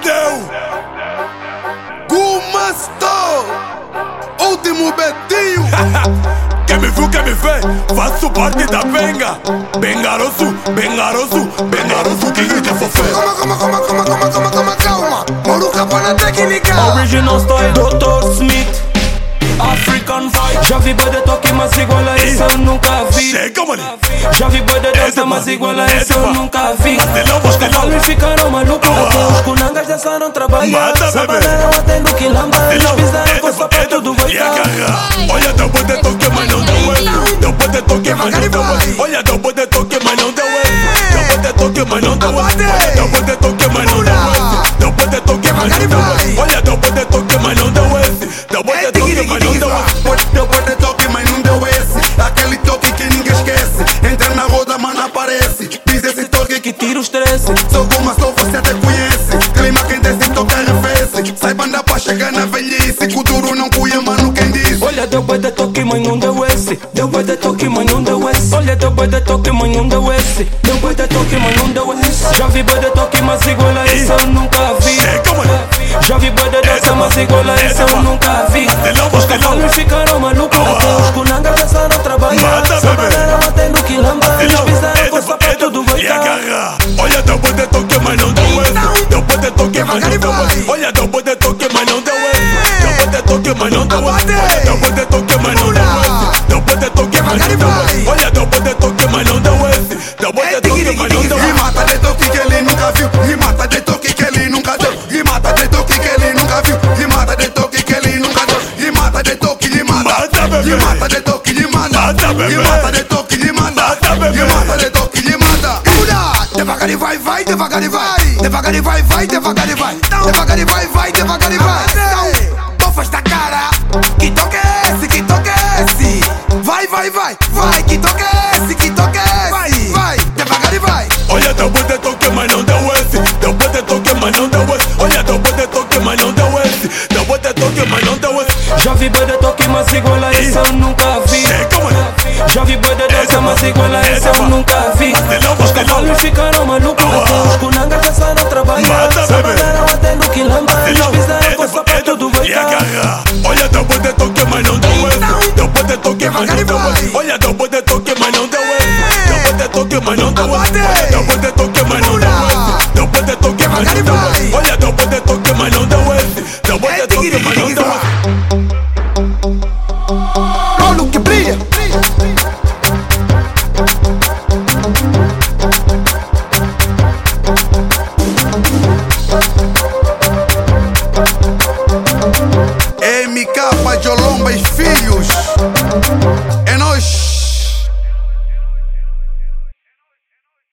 perdeu. Gumastou, último Betinho. Quem me viu, quem me vê, faço parte da benga. Bengaroso, bengaroso, bengaroso, king de fofé. Calma, Moruca põe na técnica. Original style, Dr. Smith, African vibe. Já vi boi de toque, mas igual a esse eu nunca vi. Chega, mano. Já vi boi de dança, mas igual a esse eu nunca vi. Os cavalos ficaram malucos, até os cunangas deixaram trabalhar. Sabaneram até no quilamba, eles pisaram com sapato do goitão. Olha, deu boi de toque, mas não deu F. Deu boi de toque, mas não deu F. Olha, deu boi de toque, mas não deu F. Deu boi de toque, mas não deu F. Deu boi de toque, mas não deu F. Deu boi de toque, mas não deu F. Olha, deu boi de toque, mas não deu F. Deu boi de toque, mas não deu F. Deu boi de toque, mas não deu esse. Aquele toque que ninguém esquece. Entra na roda, mas não aparece. Diz esse toque que Tira o estresse. sou como sou, você até conhece. Clima quente, esse toque arrefece. Saiba andar pra chegar na velhice. Que o duro não cuia, mano, quem diz. Olha, deu boi de toque, mas não deu esse. Deu boi de toque, mas não deu esse. Olha, deu boi de toque, mas não deu esse. Deu boi de toque, mas não deu esse. Já vi boi de toque, mas igual a esse eu nunca vi. Já vi boi de dança, mas igual a esse eu nunca vi. Os cavalos ficaram malucos, até os cunangas deixaram trabalhar. Sabaneram até no quilamba, eles pisaram com o sapato do goitão. Olha, deu boi de toque, mas não deu F. Deu boi de toque, mas não deu F. Olha, deu boi de toque, mas não deu F. Deu boi de toque, mas não deu F. Deu boi de toque, mas não deu F. Deu boi de toque, mas não deu F. Olha, deu boi de toque, mas não deu F. Deu boi de toque, mas não deu F. E mata de toque que ele nunca viu. E mata de toque que ele nunca deu. E mata de toque que ele nunca viu. E mata de toque que ele nunca deu. E mata de toque de mata. E mata de toque de mata. E mata de toque de mata. E mata de toque de mata. Devagar e vai, vai, devagar e vai. Devagar e vai, vai, devagar e vai. Devagar e vai, vai, devagar e vai. Tofa esta cara. Que toque é esse? Que toque é esse? Vai, vai, vai, vai. Que toque é esse? Que toque é esse? Vai, devagar e vai. Olha, deu boi de toque, mas não deu F. Deu boi de toque, mas não deu F. Olha, deu boi de toque, mas não deu F. Deu boi de toque, mas não deu F. Já vi boi de toque, mas igual a esse eu nunca vi. Já vi boi de dança, mas igual a esse eu nunca vi. Os cavalos ficaram malucos, até os cunangas deixaram trabalhar. Sabaneram até no quilamba, eles pisaram com o sapato do goitão. Olha, deu boi de toque, mas não deu F. Deu boi de toque, mas não deu F. Olha, deu boi de toque, mas não deu F. Deu boi de toque, mas não deu F. Deu boi de toque, mas não deu F. Deu boi de toque, mas não deu F. Olha, deu boi de toque, mas não deu F. Deu boi de toque, mas não deu F. Olha o que brilha. MK, Jolomba e Filhos.